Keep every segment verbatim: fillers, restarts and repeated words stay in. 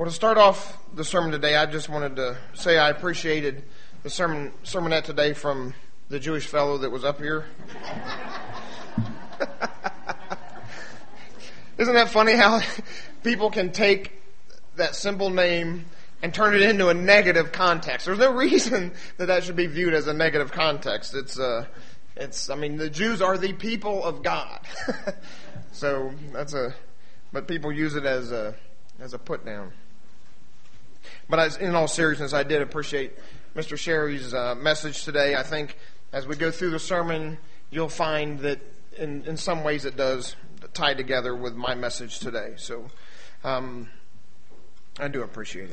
Well, to start off the sermon today, I just wanted to say I appreciated the sermon sermonette today from the Jewish fellow that was up here. Isn't that funny how people can take that simple name and turn it into a negative context? There's no reason that that should be viewed as a negative context. It's, uh, it's. I mean, the Jews are the people of God, so that's a. But people use it as a as a put down. But as, in all seriousness, I did appreciate Mister Sherry's uh, message today. I think as we go through the sermon, you'll find that in, in some ways it does tie together with my message today. So um, I do appreciate it.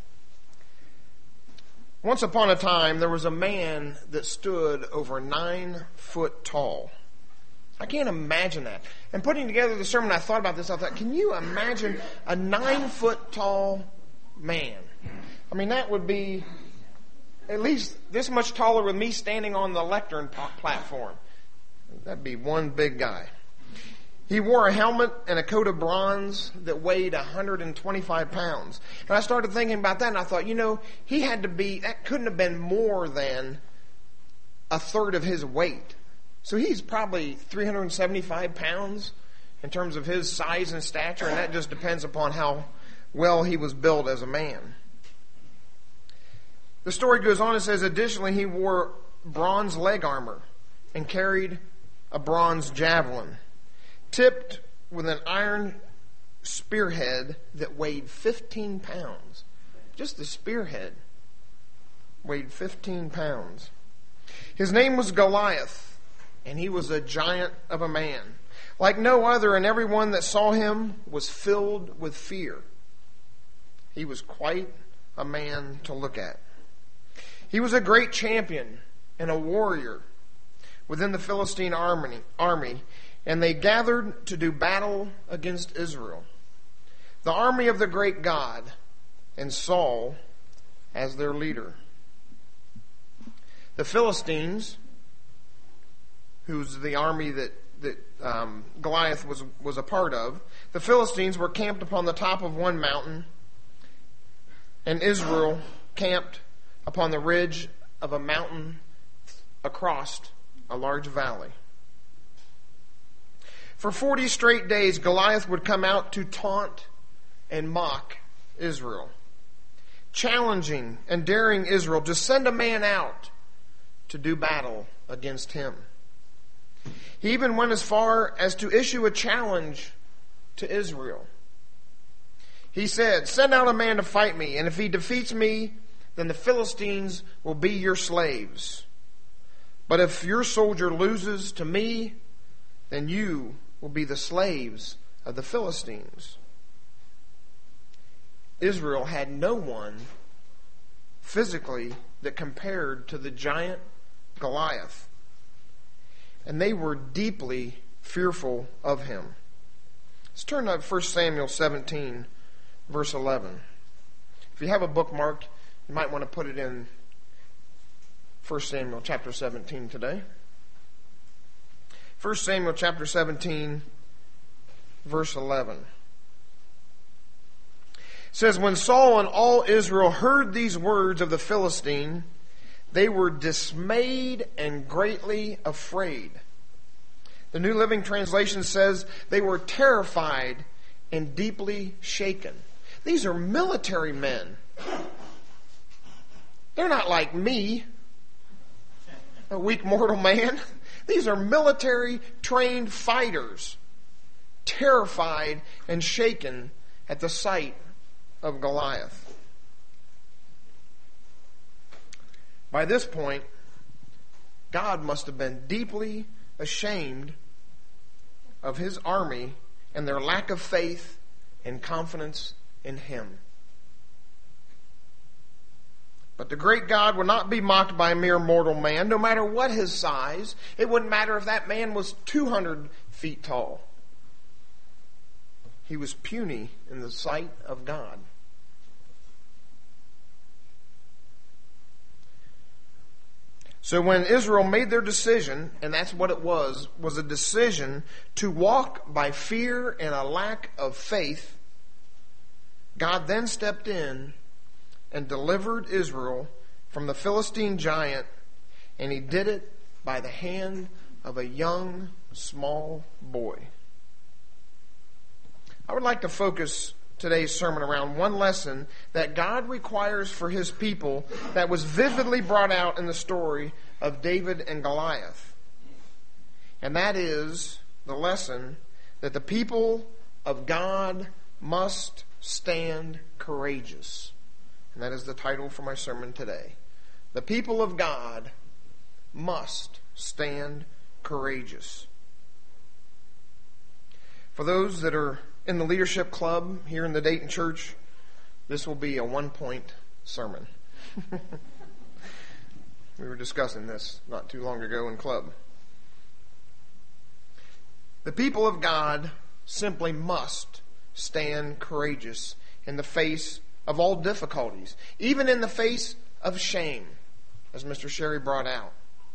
Once upon a time, there was a man that stood over nine foot tall. I can't imagine that. And putting together the sermon, I thought about this. I thought, can you imagine a nine foot tall man? I mean, that would be at least this much taller with me standing on the lectern platform. That'd be one big guy. He wore a helmet and a coat of bronze that weighed one hundred twenty-five pounds. And I started thinking about that, and I thought, you know, he had to be, that couldn't have been more than a third of his weight. So he's probably three hundred seventy-five pounds in terms of his size and stature, and that just depends upon how well he was built as a man. The story goes on and says, additionally, he wore bronze leg armor and carried a bronze javelin, tipped with an iron spearhead that weighed fifteen pounds. Just the spearhead weighed fifteen pounds. His name was Goliath, and he was a giant of a man, like no other, and everyone that saw him was filled with fear. He was quite a man to look at. He was a great champion and a warrior within the Philistine army, army, and they gathered to do battle against Israel, the army of the great God, and Saul as their leader. The Philistines, who's the army that, that um, Goliath was, was a part of, the Philistines were camped upon the top of one mountain, and Israel camped upon the ridge of a mountain across a large valley. For forty straight days, Goliath would come out to taunt and mock Israel, challenging and daring Israel to send a man out to do battle against him. He even went as far as to issue a challenge to Israel. He said, send out a man to fight me, and if he defeats me, then the Philistines will be your slaves. But if your soldier loses to me, then you will be the slaves of the Philistines. Israel had no one physically that compared to the giant Goliath, and they were deeply fearful of him. Let's turn to First Samuel seventeen, verse eleven. If you have a bookmark, you might want to put it in First Samuel chapter seventeen today. First Samuel chapter seventeen, verse eleven. It says, when Saul and all Israel heard these words of the Philistine, they were dismayed and greatly afraid. The New Living Translation says they were terrified and deeply shaken. These are military men. They're not like me, a weak mortal man. These are military trained fighters, terrified and shaken at the sight of Goliath. By this point, God must have been deeply ashamed of his army and their lack of faith and confidence in him. But the great God would not be mocked by a mere mortal man, no matter what his size. It wouldn't matter if that man was two hundred feet tall. He was puny in the sight of God. So when Israel made their decision, and that's what it was, was a decision to walk by fear and a lack of faith, God then stepped in and delivered Israel from the Philistine giant, and he did it by the hand of a young, small boy. I would like to focus today's sermon around one lesson that God requires for his people that was vividly brought out in the story of David and Goliath. And that is the lesson that the people of God must stand courageous. And that is the title for my sermon today. The people of God must stand courageous. For those that are in the leadership club here in the Dayton Church, this will be a one-point sermon. We were discussing this not too long ago in club. The people of God simply must stand courageous in the face of all difficulties, even in the face of shame, as Mister Sherry brought out.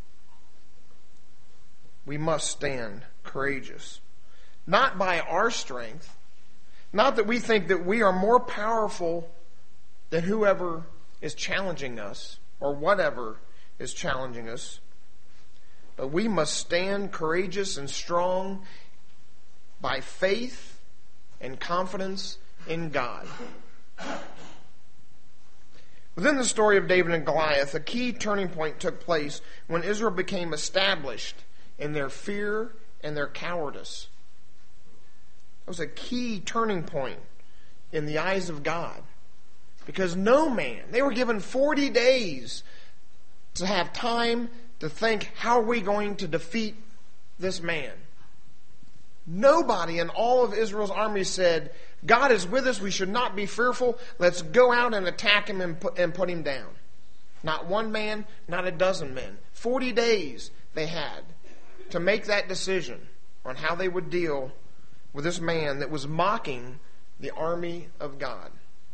We must stand courageous. Not by our strength, not that we think that we are more powerful than whoever is challenging us or whatever is challenging us, but we must stand courageous and strong by faith and confidence in God. Within the story of David and Goliath, a key turning point took place when Israel became established in their fear and their cowardice. It was a key turning point in the eyes of God. Because no man, they were given forty days to have time to think, how are we going to defeat this man? Nobody in all of Israel's army said, God is with us, we should not be fearful, let's go out and attack him and put, and put him down. Not one man, not a dozen men. Forty days they had to make that decision on how they would deal with this man that was mocking the army of God.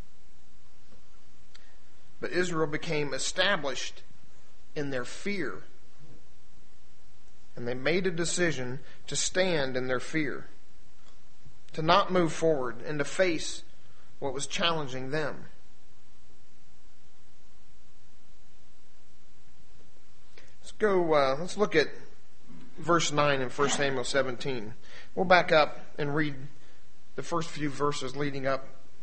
But Israel became established in their fear. And they made a decision to stand in their fear, to not move forward and to face what was challenging them. Let's go, uh, let's look at verse nine in First Samuel seventeen. We'll back up and read the first few verses leading up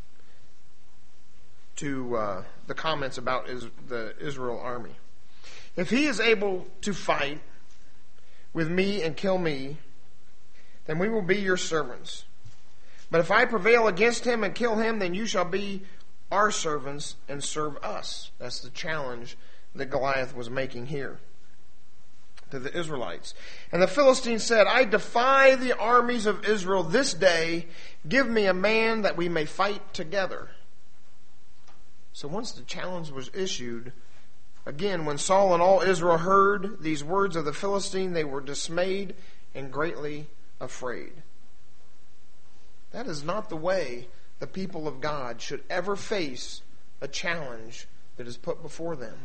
to uh, the comments about is, the Israel army. If he is able to fight with me and kill me, then we will be your servants. But if I prevail against him and kill him, then you shall be our servants and serve us. That's the challenge that Goliath was making here to the Israelites. And the Philistines said, I defy the armies of Israel this day. Give me a man that we may fight together. So once the challenge was issued, again, when Saul and all Israel heard these words of the Philistine, they were dismayed and greatly afraid. That is not the way the people of God should ever face a challenge that is put before them.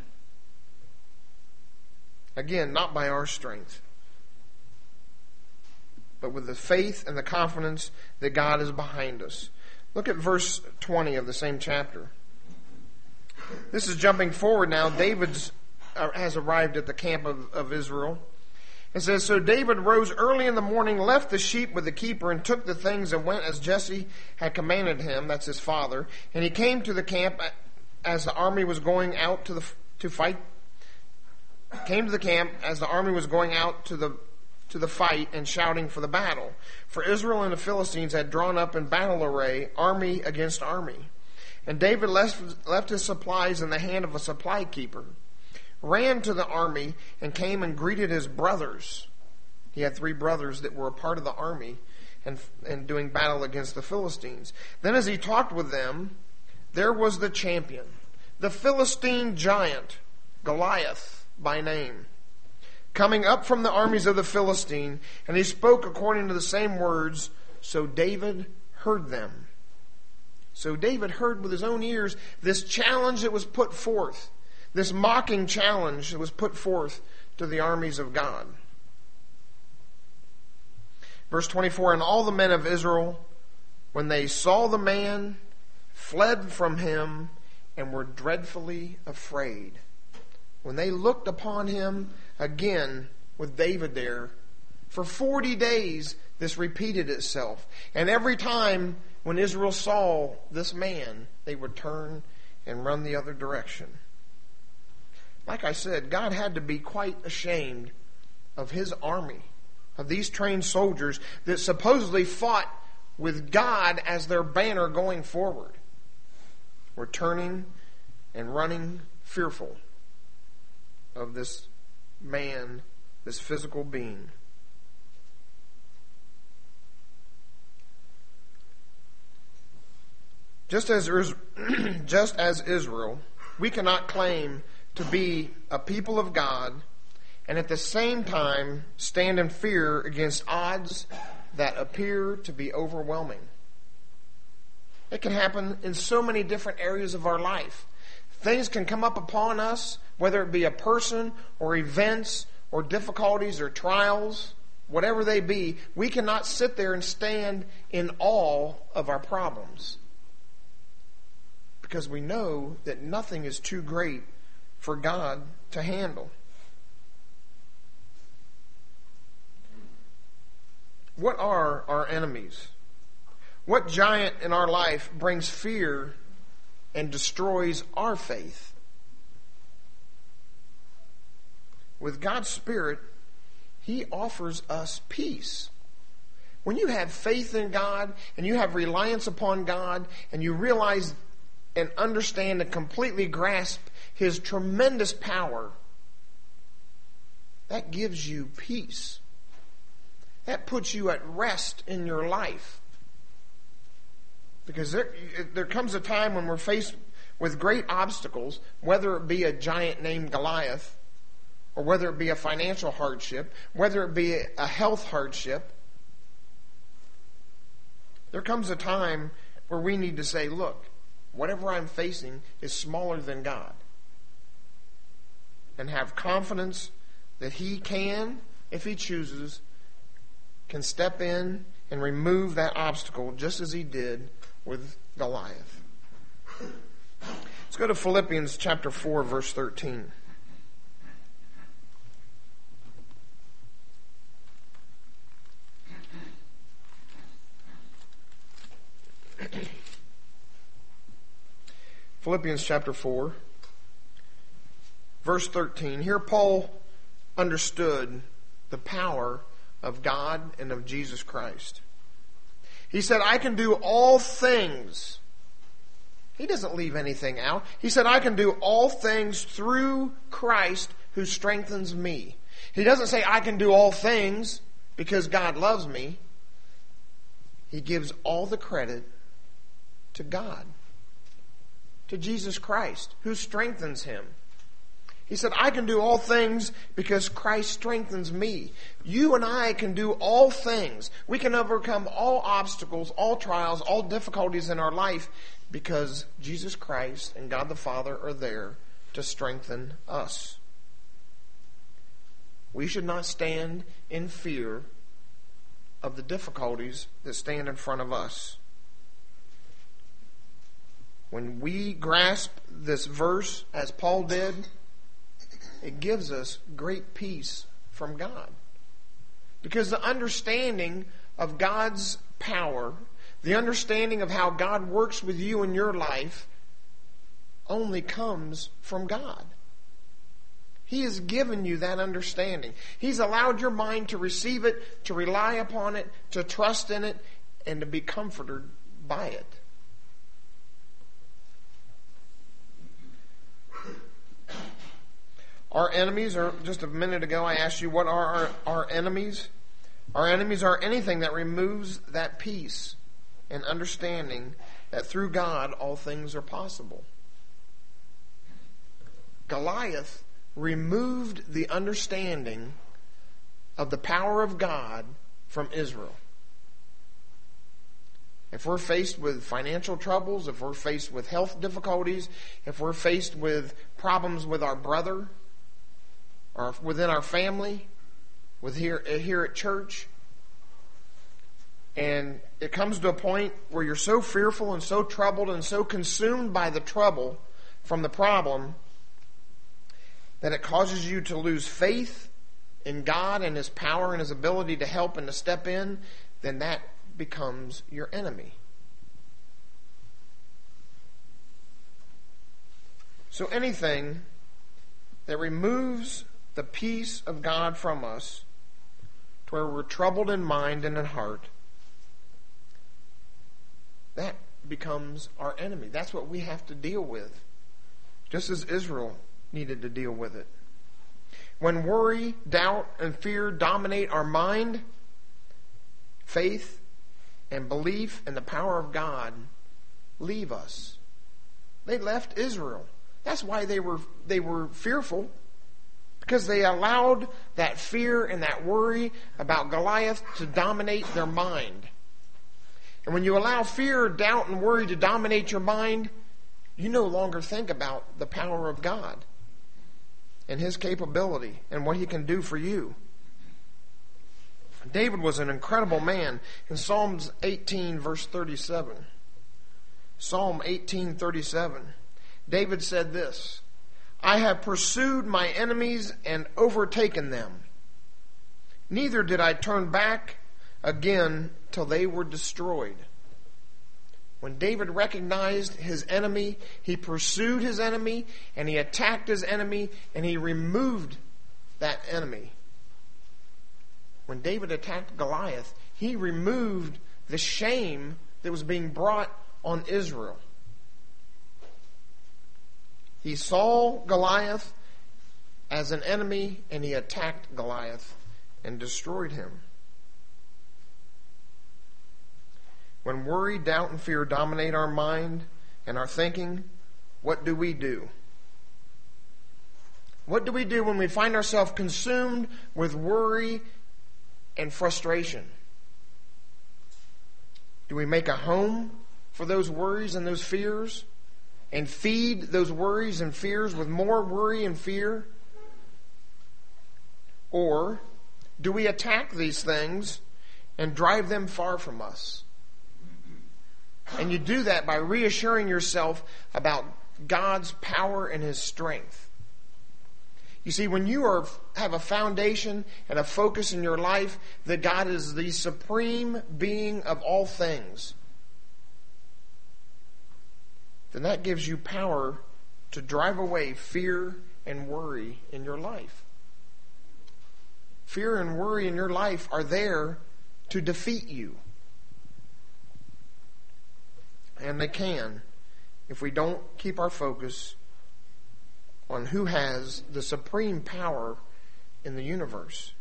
Again, not by our strength, but with the faith and the confidence that God is behind us. Look at verse twenty of the same chapter. This is jumping forward now. David has arrived at the camp of, of Israel. It says, so David rose early in the morning, left the sheep with the keeper, and took the things and went as Jesse had commanded him. That's his father. And he came to the camp as the army was going out to the to fight. Came to the camp as the army was going out to the to the fight and shouting for the battle. For Israel and the Philistines had drawn up in battle array, army against army. And David left, left his supplies in the hand of a supply keeper, ran to the army, and came and greeted his brothers. He had three brothers that were a part of the army and, and doing battle against the Philistines. Then as he talked with them, there was the champion, the Philistine giant, Goliath by name, coming up from the armies of the Philistine, and he spoke according to the same words, so David heard them. So David heard with his own ears this challenge that was put forth, this mocking challenge that was put forth to the armies of God. Verse twenty-four, and all the men of Israel, when they saw the man fled from him, and were dreadfully afraid. When they looked upon him again with David there, for forty days this repeated itself. And every time when Israel saw this man, they would turn and run the other direction. Like I said, God had to be quite ashamed of his army, of these trained soldiers that supposedly fought with God as their banner going forward, were turning and running fearful of this man, this physical being. Just as, just as Israel, we cannot claim to be a people of God and at the same time stand in fear against odds that appear to be overwhelming. It can happen in so many different areas of our life. Things can come up upon us, whether it be a person or events or difficulties or trials, whatever they be. We cannot sit there and stand in awe of our problems, because we know that nothing is too great for God to handle. What are our enemies? What giant in our life brings fear and destroys our faith? With God's Spirit, He offers us peace. When you have faith in God and you have reliance upon God and you realize and understand and completely grasp His tremendous power, that gives you peace. That puts you at rest in your life. Because there, there comes a time when we're faced with great obstacles, whether it be a giant named Goliath, or whether it be a financial hardship, whether it be a health hardship. There comes a time where we need to say, look, whatever I'm facing is smaller than God. And have confidence that He can, if He chooses, can step in and remove that obstacle just as He did with Goliath. Let's go to Philippians chapter four, verse thirteen. Philippians chapter four, verse thirteen. Here Paul understood the power of God and of Jesus Christ. He said, I can do all things. He doesn't leave anything out. He said, I can do all things through Christ who strengthens me. He doesn't say, I can do all things because God loves me. He gives all the credit to God, to Jesus Christ, who strengthens him. He said, I can do all things because Christ strengthens me. You and I can do all things. We can overcome all obstacles, all trials, all difficulties in our life because Jesus Christ and God the Father are there to strengthen us. We should not stand in fear of the difficulties that stand in front of us. When we grasp this verse as Paul did, it gives us great peace from God. Because the understanding of God's power, the understanding of how God works with you in your life, only comes from God. He has given you that understanding. He's allowed your mind to receive it, to rely upon it, to trust in it, and to be comforted by it. Our enemies, or just a minute ago I asked you, what are our, our enemies? Our enemies are anything that removes that peace and understanding that through God all things are possible. Goliath removed the understanding of the power of God from Israel. If we're faced with financial troubles, if we're faced with health difficulties, if we're faced with problems with our brother, or within our family, with here, here at church, And it comes to a point where you're so fearful and so troubled and so consumed by the trouble from the problem that it causes you to lose faith in God and His power and His ability to help and to step in, then that becomes your enemy. So anything that removes the peace of God from us to where we're troubled in mind and in heart, that becomes our enemy. That's what we have to deal with, just as Israel needed to deal with it. When worry, doubt, and fear dominate our mind, faith and belief in the power of God leave us. They left Israel. That's why they were they were fearful, because they allowed that fear and that worry about Goliath to dominate their mind. And when you allow fear, doubt, and worry to dominate your mind, you no longer think about the power of God and His capability and what He can do for you. David was an incredible man. In Psalms eighteen, verse thirty-seven, Psalm eighteen, thirty-seven, David said this, "I have pursued my enemies and overtaken them. Neither did I turn back again till they were destroyed." When David recognized his enemy, he pursued his enemy, and he attacked his enemy, and he removed that enemy. When David attacked Goliath, he removed the shame that was being brought on Israel. He saw Goliath as an enemy, and he attacked Goliath and destroyed him. When worry, doubt, and fear dominate our mind and our thinking, what do we do? What do we do when we find ourselves consumed with worry and frustration? Do we make a home for those worries and those fears and feed those worries and fears with more worry and fear? Or do we attack these things and drive them far from us? And you do that by reassuring yourself about God's power and His strength. You see, when you are have a foundation and a focus in your life that God is the supreme being of all things, then that gives you power to drive away fear and worry in your life. Fear and worry in your life are there to defeat you. And they can, if we don't keep our focus on who has the supreme power in the universe.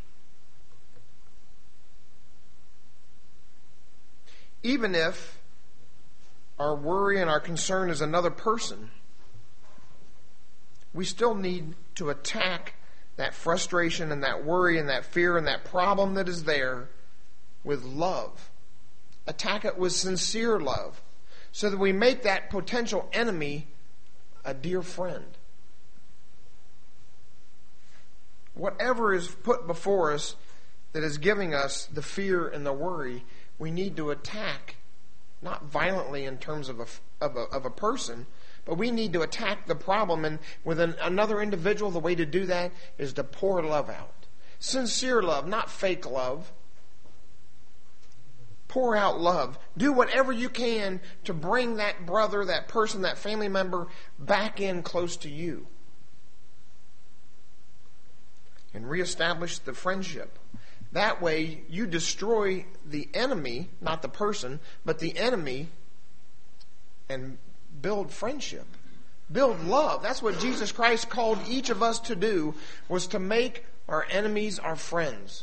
Even if our worry and our concern is another person, we still need to attack that frustration and that worry and that fear and that problem that is there with love. Attack it with sincere love, so that we make that potential enemy a dear friend. Whatever is put before us that is giving us the fear and the worry, we need to attack, not violently in terms of a, of a, of a person, but we need to attack the problem. And with an, another individual, the way to do that is to pour love out. Sincere love, not fake love. Pour out love. Do whatever you can to bring that brother, that person, that family member back in close to you. And reestablish the friendship. That way you destroy the enemy, not the person, but the enemy, and build friendship. Build love. That's what Jesus Christ called each of us to do, was to make our enemies our friends.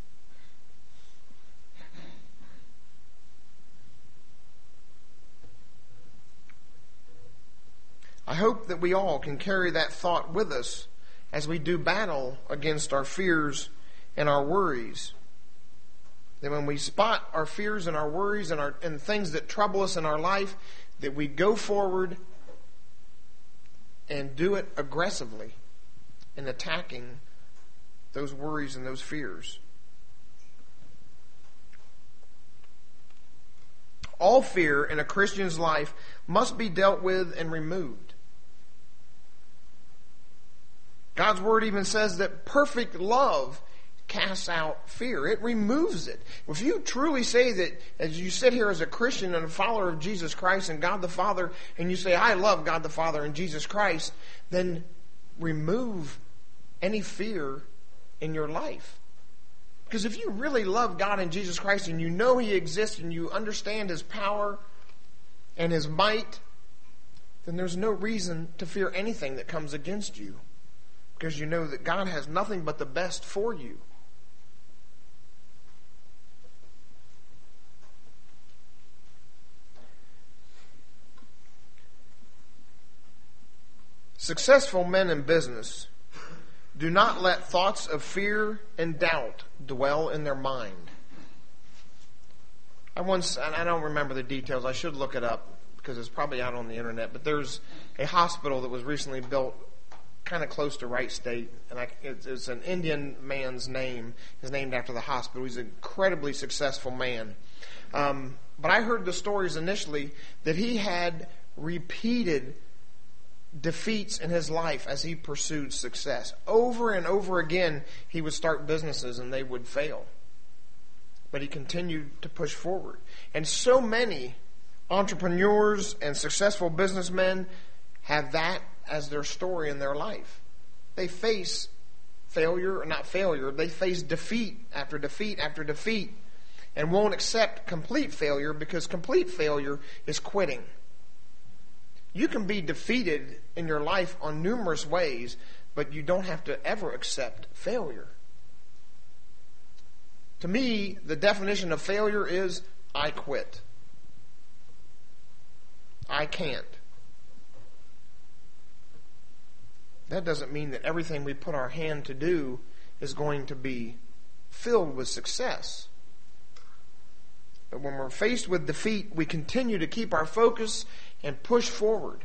I hope that we all can carry that thought with us as we do battle against our fears and our worries. That when we spot our fears and our worries and our and things that trouble us in our life, that we go forward and do it aggressively in attacking those worries and those fears. All fear in a Christian's life must be dealt with and removed. God's word even says that perfect love casts out fear. It removes it. If you truly say that, as you sit here as a Christian and a follower of Jesus Christ and God the Father, and you say, I love God the Father and Jesus Christ, then remove any fear in your life. Because if you really love God and Jesus Christ and you know He exists and you understand His power and His might, then there's no reason to fear anything that comes against you. Because you know that God has nothing but the best for you. Successful men in business do not let thoughts of fear and doubt dwell in their mind. I once, and I don't remember the details, I should look it up because it's probably out on the internet, but there's a hospital that was recently built kind of close to Wright State, and I, it's, it's an Indian man's name. It's named after the hospital. He's an incredibly successful man. Um, but I heard the stories initially that he had repeated defeats in his life as he pursued success. Over and over again, he would start businesses and they would fail. But he continued to push forward. And so many entrepreneurs and successful businessmen have that as their story in their life. They face failure, or not failure, they face defeat after defeat after defeat and won't accept complete failure because complete failure is quitting. You can be defeated in your life on numerous ways, but you don't have to ever accept failure. To me, the definition of failure is I quit. I can't. That doesn't mean that everything we put our hand to do is going to be filled with success. But when we're faced with defeat, we continue to keep our focus and push forward.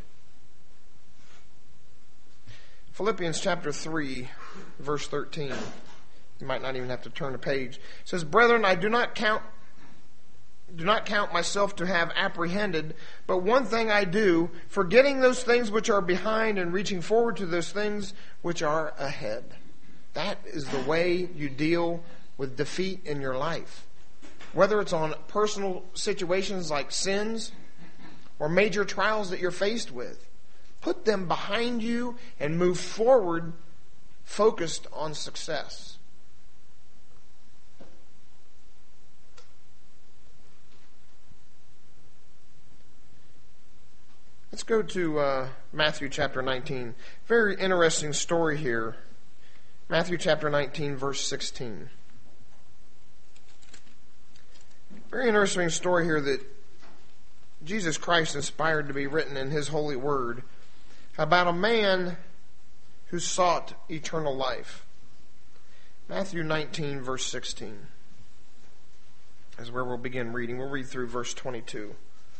Philippians chapter three, verse thirteen. You might not even have to turn a page. It says, Brethren, I do not count do not count myself to have apprehended, but one thing I do, forgetting those things which are behind and reaching forward to those things which are ahead. That is the way you deal with defeat in your life. Whether it's on personal situations like sins or major trials that you're faced with, put them behind you and move forward focused on success. Let's go to uh, Matthew chapter nineteen. Very interesting story here. Matthew chapter nineteen, verse sixteen. Very interesting story here that Jesus Christ inspired to be written in His holy word about a man who sought eternal life. Matthew nineteen, verse sixteen is where we'll begin reading. We'll read through verse twenty-two.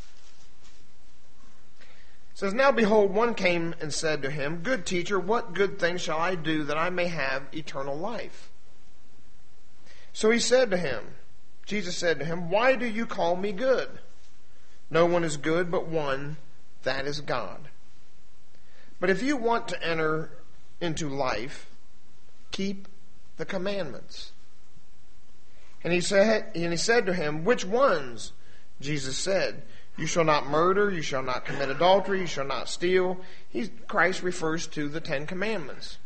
It says, Now behold, one came and said to him, Good teacher, what good thing shall I do that I may have eternal life? So he said to him, Jesus said to him, Why do you call me good? No one is good but one, that is God. But if you want to enter into life, keep the commandments. And he said, and he said to him, Which ones? Jesus said, You shall not murder, you shall not commit adultery, you shall not steal. He, Christ refers to the Ten Commandments.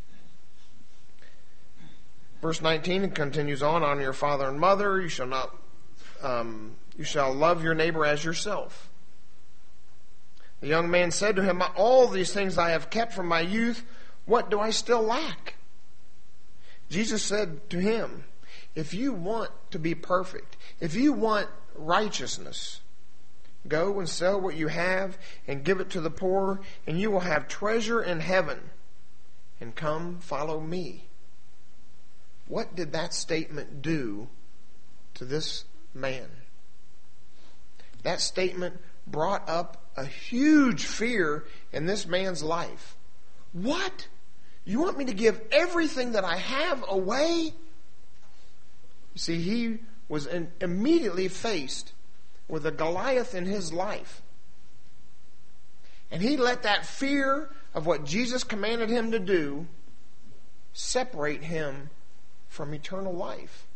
Verse nineteen continues on, Honor your father and mother, you shall not, um, you shall love your neighbor as yourself. The young man said to him, All these things I have kept from my youth, what do I still lack? Jesus said to him, If you want to be perfect, if you want righteousness, go and sell what you have and give it to the poor, and you will have treasure in heaven. And come, follow me. What did that statement do to this man? That statement brought up a huge fear in this man's life. What? You want me to give everything that I have away? You see, he was in, immediately faced with a Goliath in his life. And he let that fear of what Jesus commanded him to do separate him from eternal life.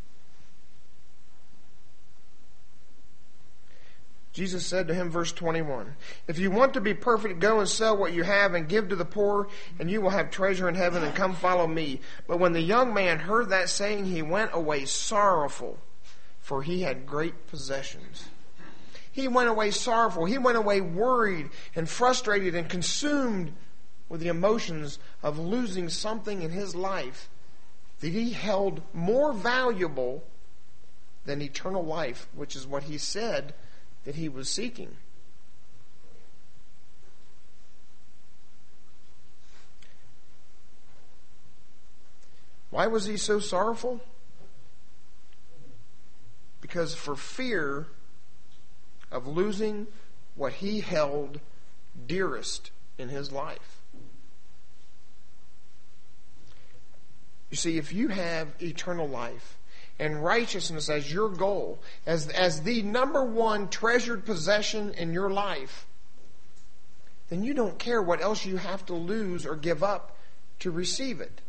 Jesus said to him, verse twenty-one, "If you want to be perfect, go and sell what you have and give to the poor, and you will have treasure in heaven, and come follow me." But when the young man heard that saying, he went away sorrowful, for he had great possessions. He went away sorrowful. He went away worried and frustrated and consumed with the emotions of losing something in his life that he held more valuable than eternal life, which is what he said that he was seeking. Why was he so sorrowful? Because for fear of losing what he held dearest in his life. You see, if you have eternal life and righteousness as your goal, as, as the number one treasured possession in your life, then you don't care what else you have to lose or give up to receive it.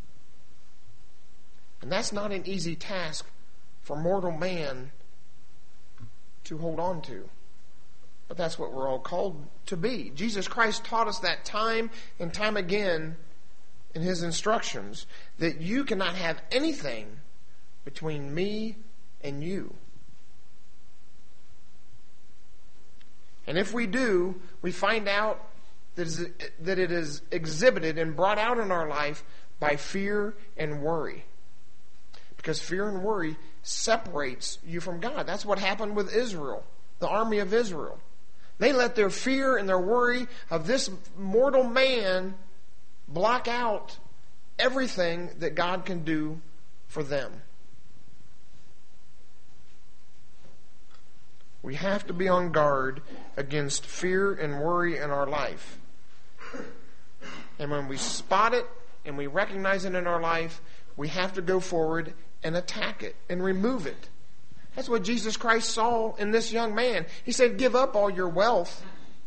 And that's not an easy task for mortal man to hold on to. But that's what we're all called to be. Jesus Christ taught us that time and time again in his instructions, that you cannot have anything between me and you. And if we do, we find out that it is exhibited and brought out in our life by fear and worry. Because fear and worry separates you from God. That's what happened with Israel, the army of Israel. They let their fear and their worry of this mortal man block out everything that God can do for them. We have to be on guard against fear and worry in our life. And when we spot it and we recognize it in our life, we have to go forward and attack it and remove it. That's what Jesus Christ saw in this young man. He said, give up all your wealth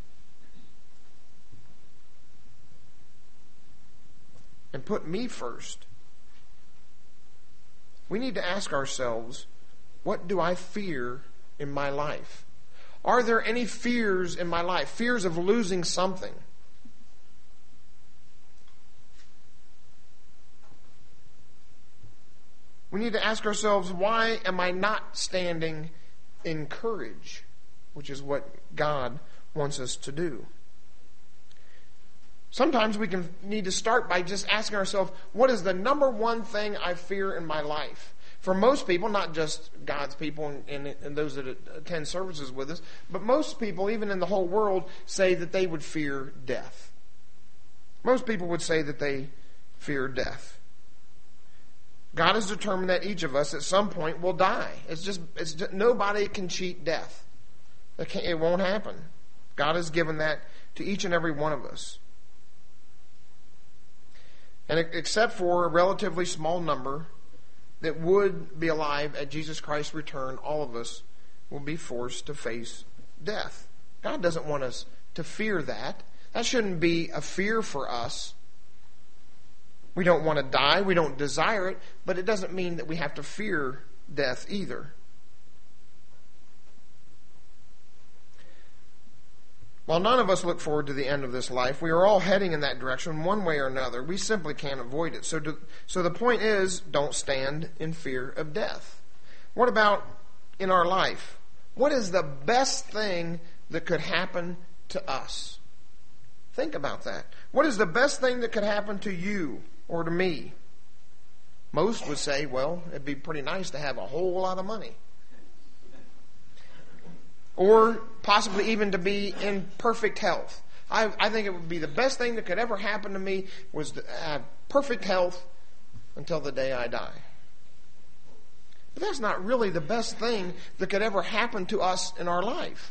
and put me first. We need to ask ourselves, what do I fear in my life? Are there any fears in my life? Fears of losing something? We need to ask ourselves, why am I not standing in courage? Which is what God wants us to do. Sometimes we can need to start by just asking ourselves, what is the number one thing I fear in my life? For most people, not just God's people and, and, and those that attend services with us, but most people, even in the whole world, say that they would fear death. Most people would say that they fear death. God has determined that each of us at some point will die. It's just, it's just nobody can cheat death. It, can't, it won't happen. God has given that to each and every one of us. And except for a relatively small number that would be alive at Jesus Christ's return, all of us will be forced to face death. God doesn't want us to fear that. That shouldn't be a fear for us. We don't want to die. We don't desire it. But it doesn't mean that we have to fear death either. While none of us look forward to the end of this life, we are all heading in that direction one way or another. We simply can't avoid it. So, to, so the point is, don't stand in fear of death. What about in our life? What is the best thing that could happen to us? Think about that. What is the best thing that could happen to you or to me? Most would say, well, it'd be pretty nice to have a whole lot of money. Or possibly even to be in perfect health. I, I think it would be the best thing that could ever happen to me was to have perfect health until the day I die. But that's not really the best thing that could ever happen to us in our life.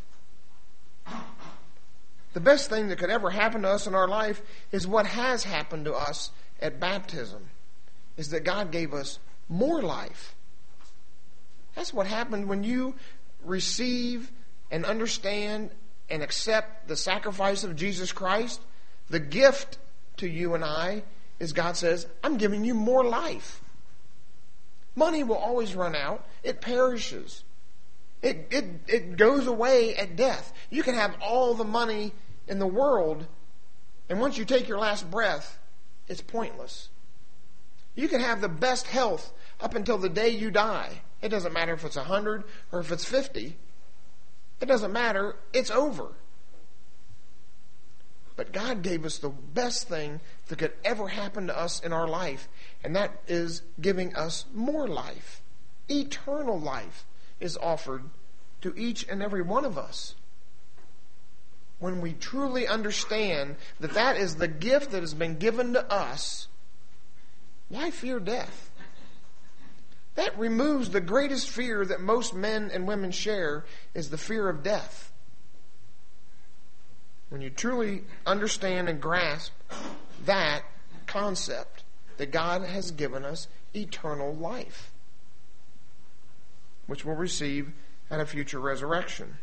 The best thing that could ever happen to us in our life is what has happened to us at baptism, is that God gave us more life. That's what happened when you receive and understand and accept the sacrifice of Jesus Christ, the gift to you and I is God says, I'm giving you more life. Money will always run out. It perishes. It, it, it goes away at death. You can have all the money in the world, and once you take your last breath, it's pointless. You can have the best health up until the day you die. It doesn't matter if it's a hundred or if it's fifty. It doesn't matter. It's over. But God gave us the best thing that could ever happen to us in our life, and that is giving us more life. Eternal life is offered to each and every one of us. When we truly understand that that is the gift that has been given to us, why fear death? That removes the greatest fear that most men and women share, is the fear of death. When you truly understand and grasp that concept, that God has given us eternal life, which we'll receive at a future resurrection.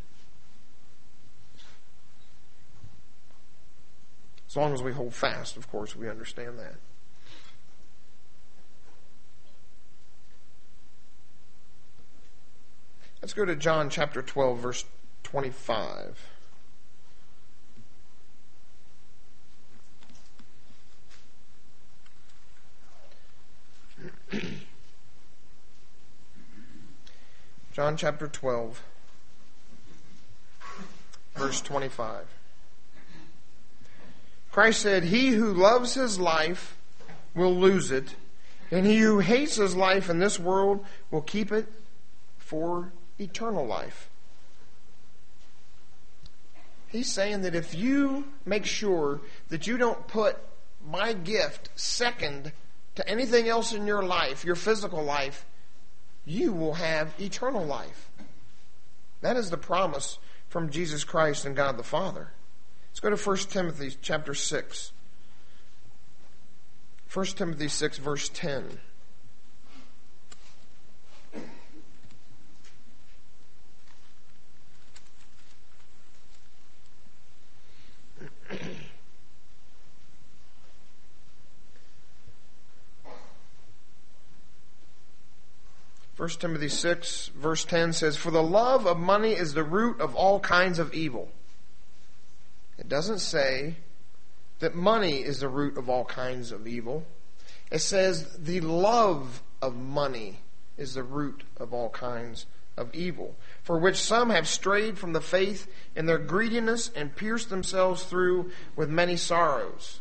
As long as we hold fast, of course, we understand that. Let's go to John chapter twelve, verse twenty-five. John chapter twelve, verse twenty-five. Christ said, "He who loves his life will lose it, and he who hates his life in this world will keep it for eternal life." He's saying that if you make sure that you don't put my gift second to anything else in your life, your physical life, you will have eternal life. That is the promise from Jesus Christ and God the Father. Let's go to First Timothy chapter six. First Timothy six, verse ten. First Timothy six, verse ten says, "For the love of money is the root of all kinds of evil." It doesn't say that money is the root of all kinds of evil. It says the love of money is the root of all kinds of evil, for which some have strayed from the faith in their greediness and pierced themselves through with many sorrows.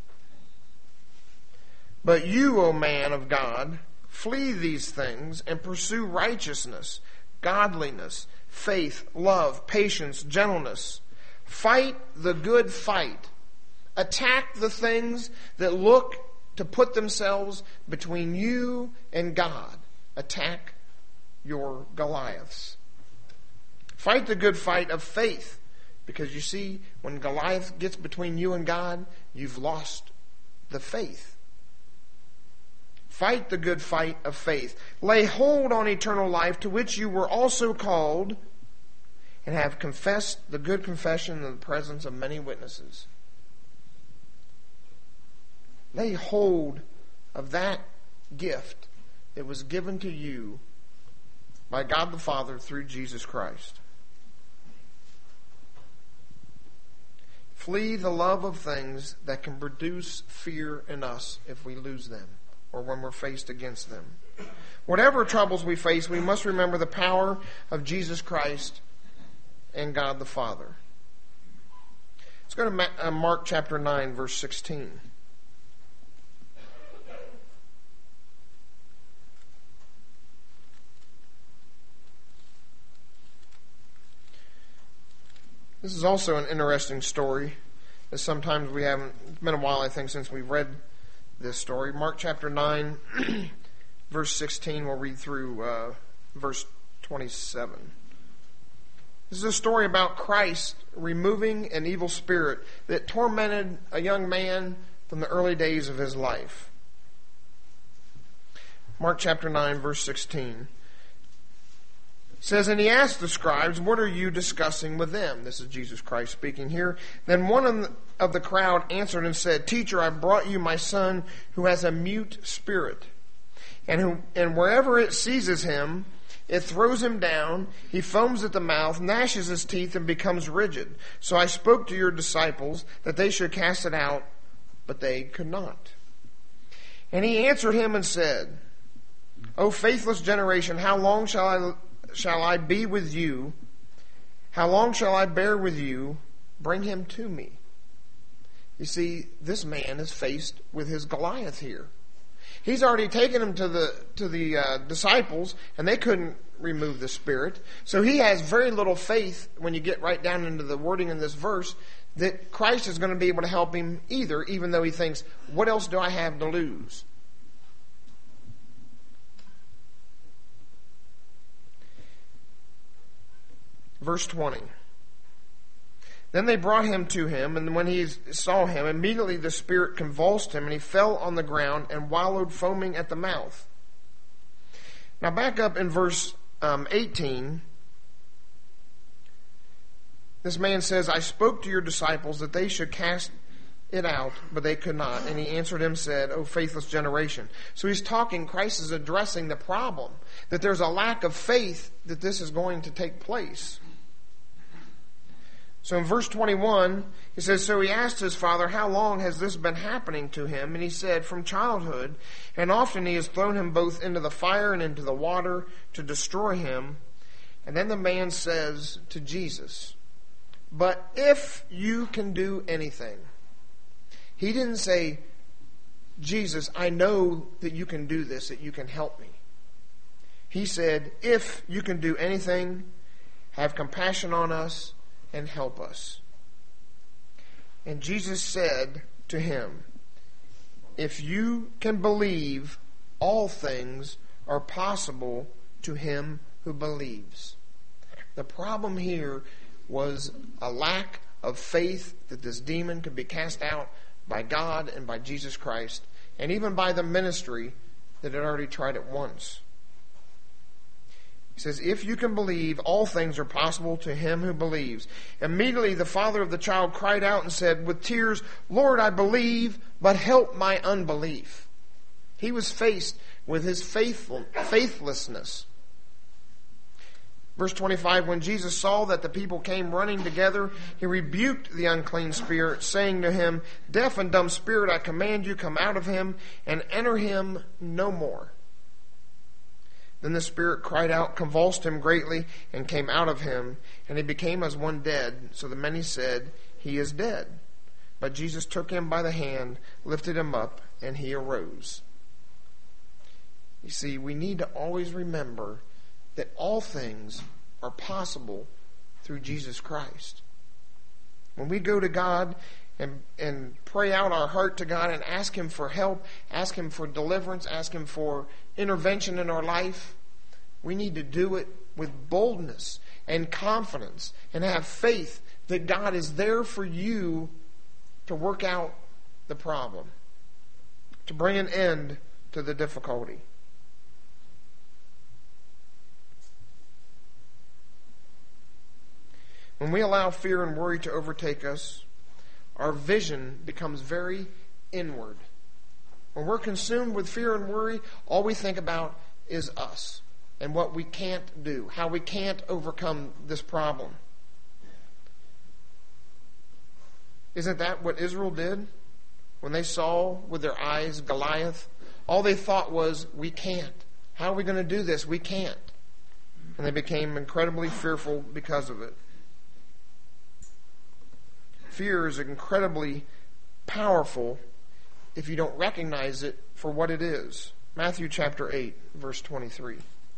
But you, O man of God, flee these things and pursue righteousness, godliness, faith, love, patience, gentleness. Fight the good fight. Attack the things that look to put themselves between you and God. Attack your Goliaths. Fight the good fight of faith. Because you see, when Goliath gets between you and God, you've lost the faith. Fight the good fight of faith. Lay hold on eternal life, to which you were also called, and have confessed the good confession in the presence of many witnesses. Lay hold of that gift that was given to you by God the Father through Jesus Christ. Flee the love of things that can produce fear in us if we lose them, or when we're faced against them. Whatever troubles we face, we must remember the power of Jesus Christ and God the Father. Let's go to Mark chapter nine, verse sixteen. This is also an interesting story, as sometimes we haven't, it's been a while, I think, since we've read this story. Mark chapter nine, verse sixteen, we'll read through uh, verse twenty-seven. This is a story about Christ removing an evil spirit that tormented a young man from the early days of his life. Mark chapter nine, verse sixteen. says, and he asked the scribes, what are you discussing with them? This is Jesus Christ speaking here. Then one of the crowd answered and said, Teacher, I brought you my son who has a mute spirit. And who, and wherever it seizes him, it throws him down. He foams at the mouth, gnashes his teeth, and becomes rigid. So I spoke to your disciples that they should cast it out, but they could not. And he answered him and said, O faithless generation, how long shall I shall I be with you? How long shall I bear with you? Bring him to me. You see, this man is faced with his Goliath here. He's already taken him to the to the uh, disciples, and they couldn't remove the spirit. So he has very little faith when you get right down into the wording in this verse that Christ is going to be able to help him either, even though he thinks, what else do I have to lose? Verse twenty. Then they brought him to him, and when he saw him, immediately the spirit convulsed him, and he fell on the ground and wallowed, foaming at the mouth. Now back up in verse um, eighteen. This man says, I spoke to your disciples that they should cast it out, but they could not. And he answered him and said, O faithless generation. So he's talking, Christ is addressing the problem, that there's a lack of faith that this is going to take place. So in verse twenty-one, he says, So he asked his father, how long has this been happening to him? And he said, from childhood, and often he has thrown him both into the fire and into the water to destroy him. And then the man says to Jesus, but if you can do anything. He didn't say, Jesus, I know that you can do this, that you can help me. He said, if you can do anything, have compassion on us and help us. And Jesus said to him, if you can believe, all things are possible to him who believes. The problem here was a lack of faith that this demon could be cast out by God and by Jesus Christ, and even by the ministry that had already tried it once. He says, if you can believe, all things are possible to him who believes. Immediately the father of the child cried out and said with tears, Lord, I believe, but help my unbelief. He was faced with his faithful, faithlessness. Verse twenty-five, when Jesus saw that the people came running together, he rebuked the unclean spirit, saying to him, deaf and dumb spirit, I command you, come out of him and enter him no more. Then the spirit cried out, convulsed him greatly, and came out of him, and he became as one dead. So the many said, he is dead. But Jesus took him by the hand, lifted him up, and he arose. You see, we need to always remember that all things are possible through Jesus Christ. When we go to God and, and pray out our heart to God and ask him for help, ask him for deliverance, ask him for intervention in our life, we need to do it with boldness and confidence and have faith that God is there for you to work out the problem, to bring an end to the difficulty. When we allow fear and worry to overtake us, our vision becomes very inward. When we're consumed with fear and worry, all we think about is us and what we can't do, how we can't overcome this problem. Isn't that what Israel did? When they saw with their eyes Goliath, all they thought was, we can't. How are we going to do this? We can't. And they became incredibly fearful because of it. Fear is incredibly powerful if you don't recognize it for what it is. Matthew chapter eight, verse twenty-three.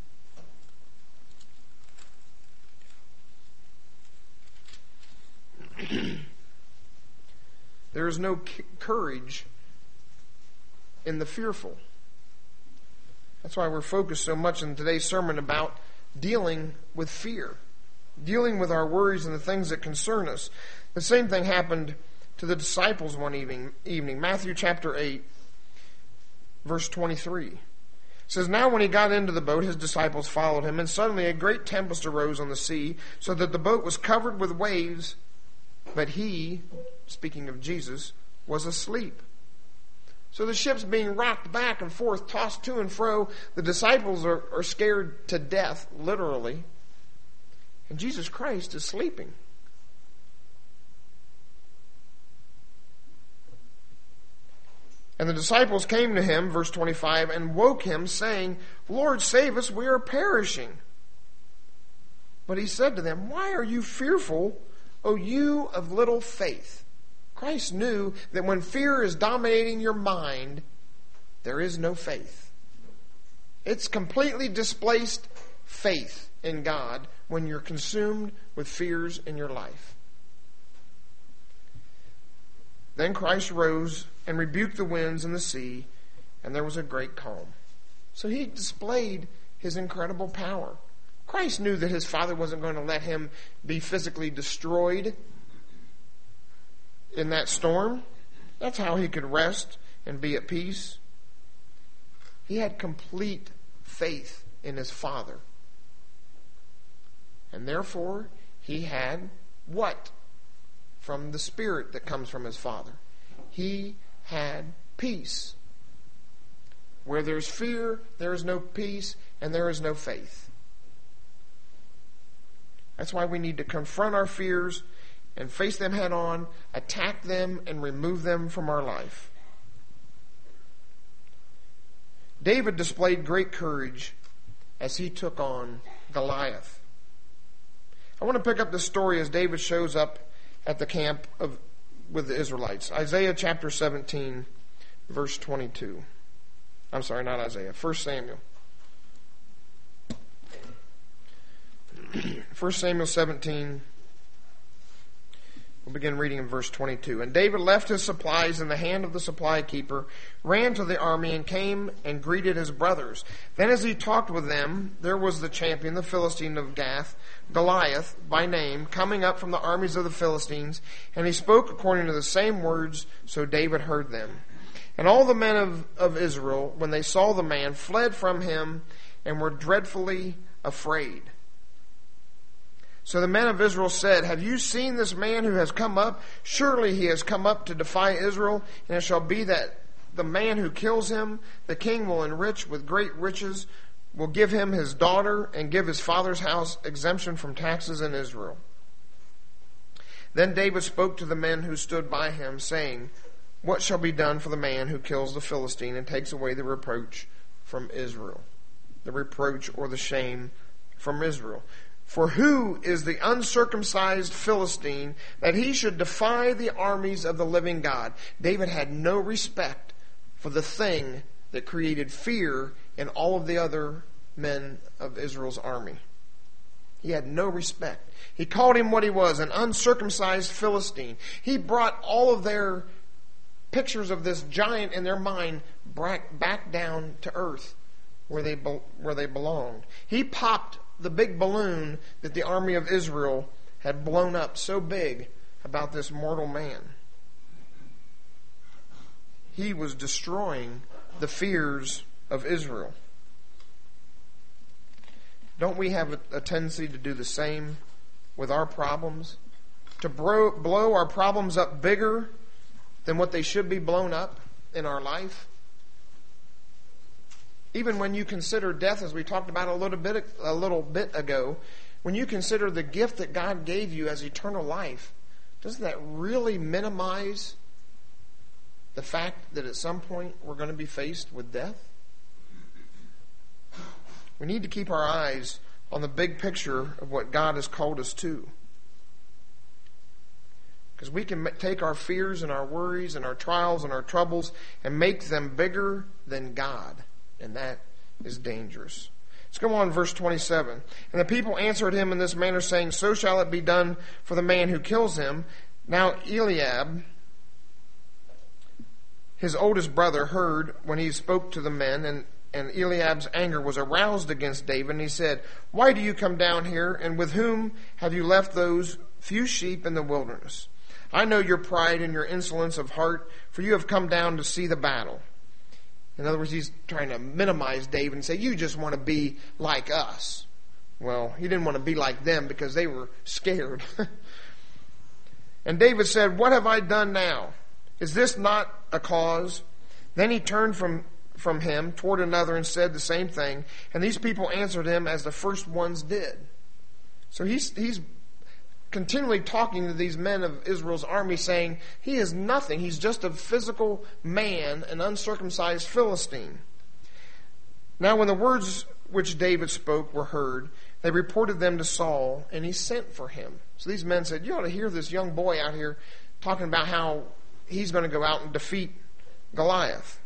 There is no c- courage in the fearful. That's why we're focused so much in today's sermon about dealing with fear, dealing with our worries and the things that concern us. The same thing happened to the disciples one evening. evening. Matthew chapter eight, verse twenty-three. It says, now when he got into the boat, his disciples followed him, and suddenly a great tempest arose on the sea, so that the boat was covered with waves, but he, speaking of Jesus, was asleep. So the ship's being rocked back and forth, tossed to and fro. The disciples are, are scared to death, literally. And Jesus Christ is sleeping. And the disciples came to him, verse twenty-five, and woke him, saying, Lord, save us, we are perishing. But he said to them, why are you fearful, O you of little faith? Christ knew that when fear is dominating your mind, there is no faith. It's completely displaced faith in God when you're consumed with fears in your life. Then Christ rose and rebuked the winds and the sea, and there was a great calm. So he displayed his incredible power. Christ knew that his Father wasn't going to let him be physically destroyed in that storm. That's how he could rest and be at peace. He had complete faith in his Father. And therefore, he had what? From the Spirit that comes from his Father. He had peace. Where there's fear, there is no peace, and there is no faith. That's why we need to confront our fears and face them head on, attack them, and remove them from our life. David displayed great courage as he took on Goliath. I want to pick up the story as David shows up at the camp of with the Israelites. Isaiah chapter seventeen, verse twenty-two. I'm sorry, not Isaiah. First Samuel. First Samuel seventeen. We'll begin reading in verse twenty-two. And David left his supplies in the hand of the supply keeper, ran to the army, and came and greeted his brothers. Then as he talked with them, there was the champion, the Philistine of Gath, Goliath by name, coming up from the armies of the Philistines, and he spoke according to the same words, so David heard them. And all the men of, of Israel, when they saw the man, fled from him and were dreadfully afraid. So the men of Israel said, have you seen this man who has come up? Surely he has come up to defy Israel, and it shall be that the man who kills him, the king will enrich with great riches, will give him his daughter, and give his father's house exemption from taxes in Israel. Then David spoke to the men who stood by him, saying, what shall be done for the man who kills the Philistine and takes away the reproach from Israel? The reproach or the shame from Israel. For who is the uncircumcised Philistine that he should defy the armies of the living God? David had no respect for the thing that created fear in all of the other men of Israel's army. He had no respect. He called him what he was, an uncircumcised Philistine. He brought all of their pictures of this giant in their mind back down to earth where they where they belonged. He popped the big balloon that the army of Israel had blown up so big about this mortal man. He was destroying the fears of Israel. Don't we have a, a tendency to do the same with our problems? To bro, blow our problems up bigger than what they should be blown up in our life? Even when you consider death, as we talked about a little bit a little bit ago, when you consider the gift that God gave you as eternal life, doesn't that really minimize the fact that at some point we're going to be faced with death? We need to keep our eyes on the big picture of what God has called us to. Because we can take our fears and our worries and our trials and our troubles and make them bigger than God. And that is dangerous. Let's go on, verse twenty-seven. And the people answered him in this manner, saying, so shall it be done for the man who kills him. Now Eliab, his oldest brother, heard when he spoke to the men, and, and Eliab's anger was aroused against David. And he said, why do you come down here, and with whom have you left those few sheep in the wilderness? I know your pride and your insolence of heart, for you have come down to see the battle. In other words, he's trying to minimize David and say, you just want to be like us. Well, he didn't want to be like them because they were scared. And David said, what have I done now? Is this not a cause? Then he turned from, from him toward another and said the same thing. And these people answered him as the first ones did. So he's, he's continually talking to these men of Israel's army saying, he is nothing. He's just a physical man, an uncircumcised Philistine. Now when the words which David spoke were heard, they reported them to Saul, and he sent for him. So these men said, you ought to hear this young boy out here talking about how he's going to go out and defeat Goliath.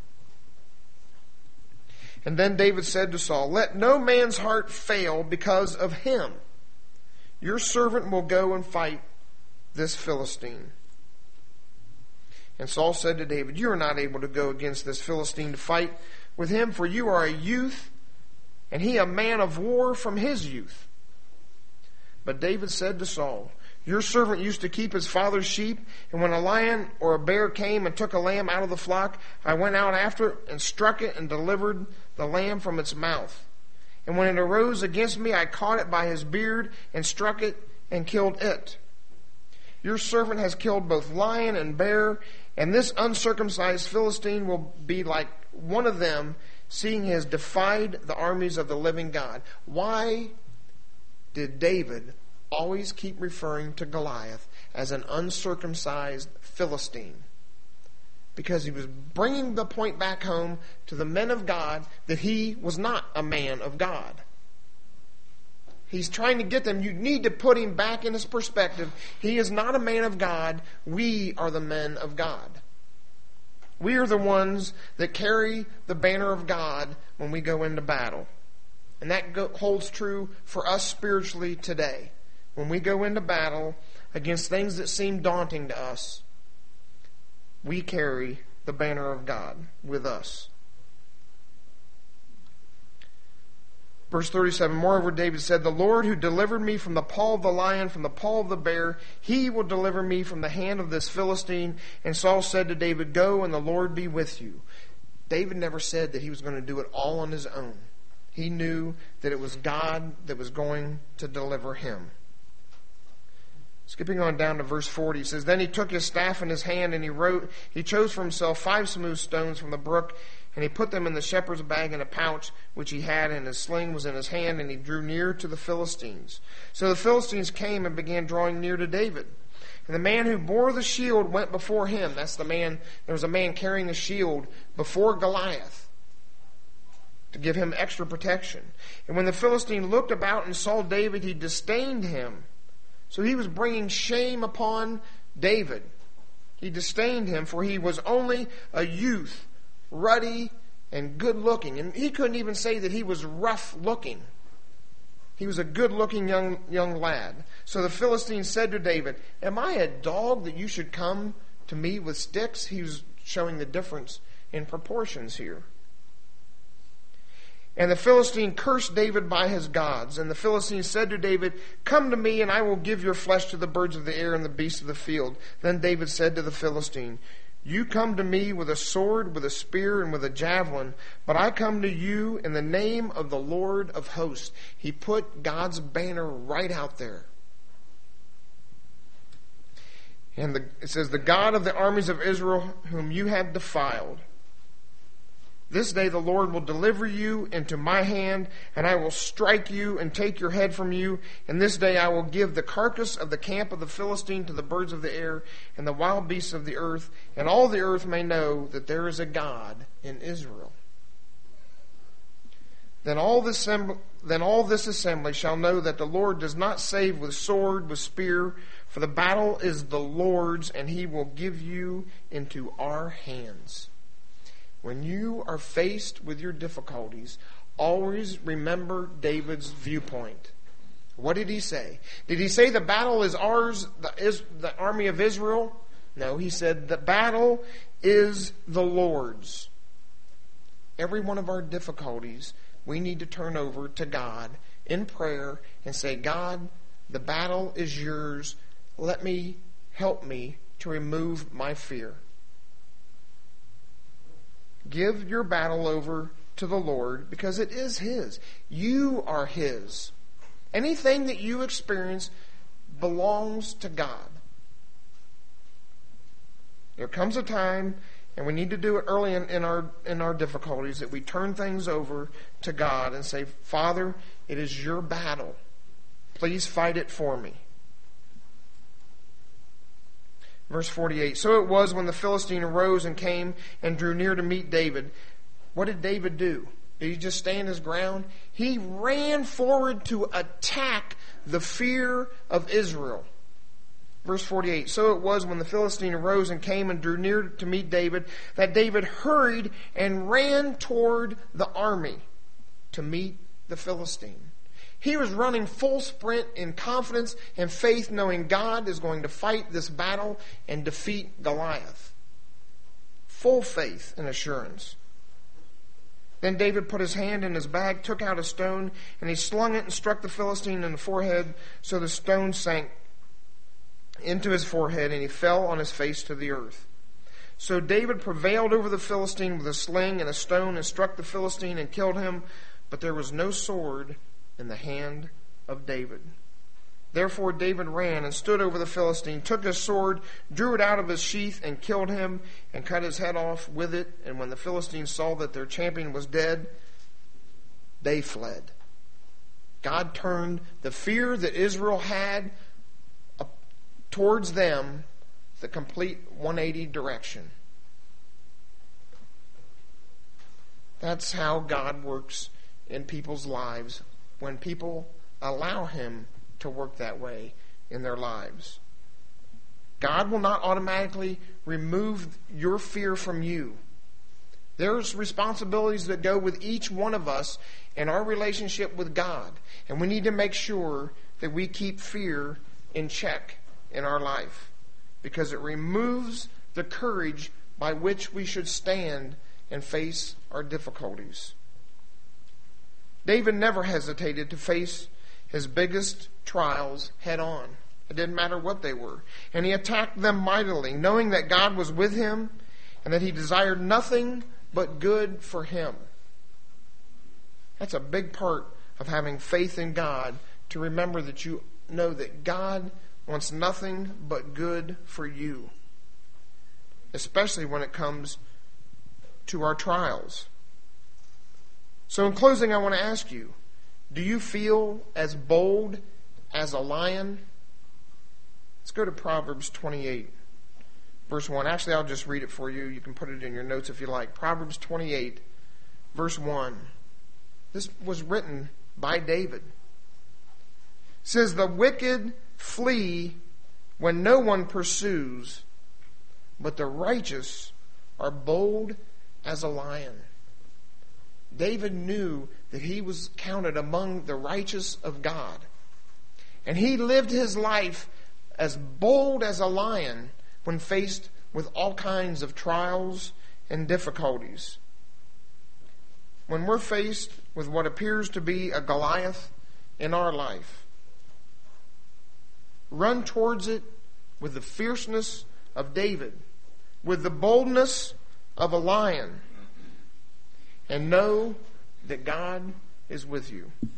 And then David said to Saul, let no man's heart fail because of him. Your servant will go and fight this Philistine. And Saul said to David, you are not able to go against this Philistine to fight with him, for you are a youth, and he a man of war from his youth. But David said to Saul, your servant used to keep his father's sheep, and when a lion or a bear came and took a lamb out of the flock, I went out after it and struck it and delivered the lamb from its mouth. And when it arose against me, I caught it by his beard and struck it and killed it. Your servant has killed both lion and bear, and this uncircumcised Philistine will be like one of them, seeing he has defied the armies of the living God. Why did David always keep referring to Goliath as an uncircumcised Philistine? Because he was bringing the point back home to the men of God that he was not a man of God. He's trying to get them, you need to put him back in his perspective. He is not a man of God. We are the men of God. We are the ones that carry the banner of God when we go into battle. And that go, holds true for us spiritually today. When we go into battle against things that seem daunting to us, we carry the banner of God with us. Verse thirty-seven, moreover David said, the Lord who delivered me from the paw of the lion, from the paw of the bear, he will deliver me from the hand of this Philistine. And Saul said to David, go, and the Lord be with you. David never said that he was going to do it all on his own. He knew that it was God that was going to deliver him. Skipping on down to verse forty, he says, then he took his staff in his hand, and he wrote, he chose for himself five smooth stones from the brook, and he put them in the shepherd's bag in a pouch which he had, and his sling was in his hand, and he drew near to the Philistines. So the Philistines came and began drawing near to David. And the man who bore the shield went before him. That's the man, there was a man carrying the shield before Goliath to give him extra protection. And when the Philistine looked about and saw David, he disdained him. So he was bringing shame upon David. He disdained him, for he was only a youth, ruddy and good looking. And he couldn't even say that he was rough looking. He was a good looking young, young lad. So the Philistine said to David, am I a dog that you should come to me with sticks? He was showing the difference in proportions here. And the Philistine cursed David by his gods. And the Philistine said to David, come to me, and I will give your flesh to the birds of the air and the beasts of the field. Then David said to the Philistine, you come to me with a sword, with a spear, and with a javelin, but I come to you in the name of the Lord of hosts. He put God's banner right out there. And the, it says, the God of the armies of Israel, whom you have defiled. This day the Lord will deliver you into my hand, and I will strike you and take your head from you. And this day I will give the carcass of the camp of the Philistine to the birds of the air and the wild beasts of the earth, and all the earth may know that there is a God in Israel. Then all this then all this assembly shall know that the Lord does not save with sword, with spear, for the battle is the Lord's, and he will give you into our hands. When you are faced with your difficulties, always remember David's viewpoint. What did he say? Did he say the battle is ours, the, is the army of Israel? No, he said the battle is the Lord's. Every one of our difficulties, we need to turn over to God in prayer and say, God, the battle is yours. Let me, help me to remove my fear. Give your battle over to the Lord, because it is His. You are His. Anything that you experience belongs to God. There comes a time, and we need to do it early in, in our in our difficulties, that we turn things over to God and say, Father, it is your battle. Please fight it for me. Verse forty-eight, so it was when the Philistine arose and came and drew near to meet David. What did David do? Did he just stand his ground? He ran forward to attack the fear of Israel. Verse forty-eight, so it was when the Philistine arose and came and drew near to meet David, that David hurried and ran toward the army to meet the Philistine. He was running full sprint in confidence and faith, knowing God is going to fight this battle and defeat Goliath. Full faith and assurance. Then David put his hand in his bag, took out a stone, and he slung it and struck the Philistine in the forehead, so the stone sank into his forehead, and he fell on his face to the earth. So David prevailed over the Philistine with a sling and a stone, and struck the Philistine and killed him, but there was no sword in the hand of David. Therefore David ran and stood over the Philistine, took his sword, drew it out of his sheath, and killed him, and cut his head off with it. And when the Philistines saw that their champion was dead, they fled. God turned the fear that Israel had up towards them the complete one eighty direction. That's how God works in people's lives when people allow Him to work that way in their lives. God will not automatically remove your fear from you. There's responsibilities that go with each one of us in our relationship with God. And we need to make sure that we keep fear in check in our life, because it removes the courage by which we should stand and face our difficulties. David never hesitated to face his biggest trials head on. It didn't matter what they were. And he attacked them mightily, knowing that God was with him and that he desired nothing but good for him. That's a big part of having faith in God, to remember that you know that God wants nothing but good for you, especially when it comes to our trials. So in closing, I want to ask you, do you feel as bold as a lion? Let's go to Proverbs twenty-eight, verse one. Actually, I'll just read it for you. You can put it in your notes if you like. Proverbs twenty-eight, verse one. This was written by David. It says, the wicked flee when no one pursues, but the righteous are bold as a lion. David knew that he was counted among the righteous of God. And he lived his life as bold as a lion when faced with all kinds of trials and difficulties. When we're faced with what appears to be a Goliath in our life, run towards it with the fierceness of David, with the boldness of a lion, and know that God is with you.